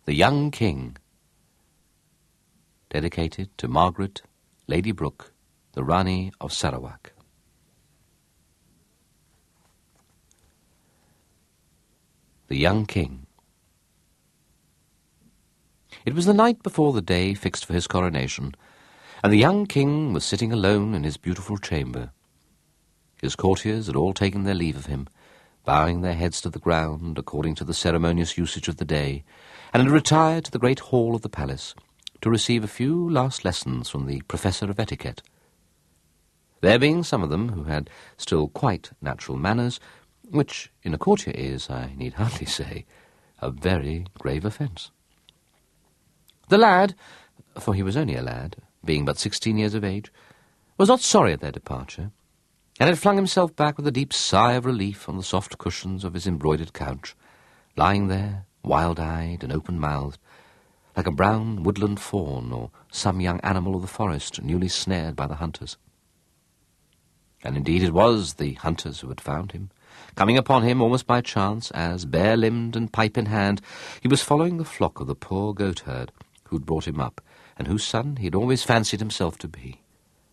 The Young King. Dedicated to Margaret, Lady Brooke, the Rani of Sarawak. The Young King. It was the night before the day fixed for his coronation, and the young king was sitting alone in his beautiful chamber. His courtiers had all taken their leave of him, bowing their heads to the ground according to the ceremonious usage of the day, and had retired to the great hall of the palace to receive a few last lessons from the professor of etiquette. There being some of them who had still quite natural manners, which in a courtier is, I need hardly say, a very grave offence. The lad, for he was only a lad, being but 16 years of age, was not sorry at their departure, and had flung himself back with a deep sigh of relief on the soft cushions of his embroidered couch, lying there, wild-eyed and open-mouthed, like a brown woodland fawn or some young animal of the forest newly snared by the hunters. And indeed it was the hunters who had found him, coming upon him almost by chance as, bare-limbed and pipe in hand, he was following the flock of the poor goatherd who'd brought him up, and whose son he had always fancied himself to be.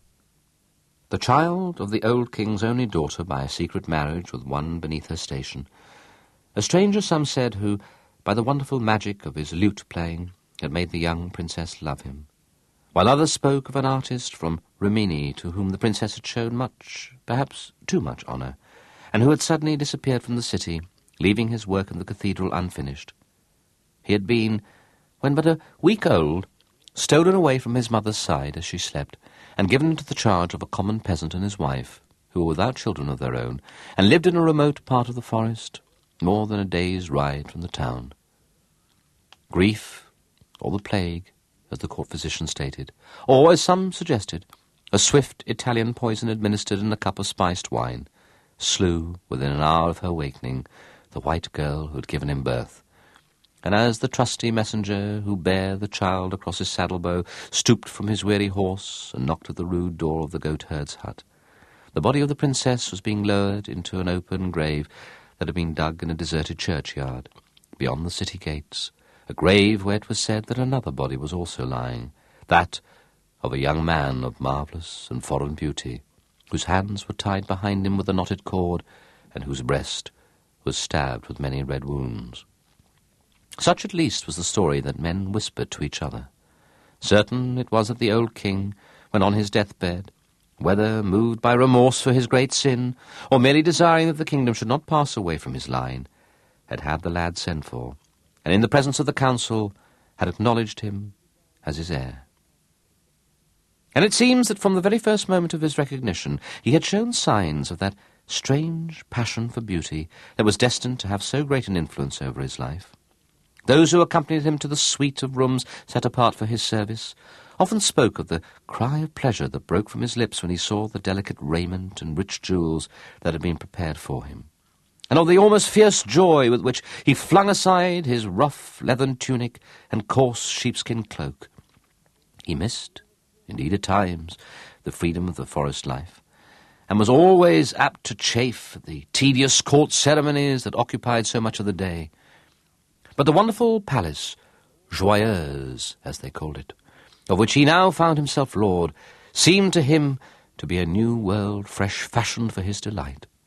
The child of the old king's only daughter by a secret marriage with one beneath her station, a stranger, some said, who, by the wonderful magic of his lute-playing, had made the young princess love him, while others spoke of an artist from Rimini to whom the princess had shown much, perhaps too much honour, and who had suddenly disappeared from the city, leaving his work in the cathedral unfinished. He had been, when but a week old, stolen away from his mother's side as she slept, and given into the charge of a common peasant and his wife, who were without children of their own, and lived in a remote part of the forest, more than a day's ride from the town. Grief, or the plague, as the court physician stated, or, as some suggested, a swift Italian poison administered in a cup of spiced wine, slew, within an hour of her wakening, the white girl who had given him birth. And as the trusty messenger who bare the child across his saddle-bow stooped from his weary horse and knocked at the rude door of the goatherd's hut, the body of the princess was being lowered into an open grave that had been dug in a deserted churchyard, beyond the city gates, a grave where it was said that another body was also lying, that of a young man of marvellous and foreign beauty, whose hands were tied behind him with a knotted cord, and whose breast was stabbed with many red wounds. Such at least was the story that men whispered to each other. Certain it was that the old king, when on his deathbed, whether moved by remorse for his great sin, or merely desiring that the kingdom should not pass away from his line, had had the lad sent for, and in the presence of the council had acknowledged him as his heir. And it seems that from the very first moment of his recognition he had shown signs of that strange passion for beauty that was destined to have so great an influence over his life. Those who accompanied him to the suite of rooms set apart for his service often spoke of the cry of pleasure that broke from his lips when he saw the delicate raiment and rich jewels that had been prepared for him, and of the almost fierce joy with which he flung aside his rough leathern tunic and coarse sheepskin cloak. He missed, indeed at times, the freedom of the forest life, and was always apt to chafe at the tedious court ceremonies that occupied so much of the day. But the wonderful palace, Joyeuse, as they called it, of which he now found himself lord, seemed to him to be a new world fresh fashioned for his delight.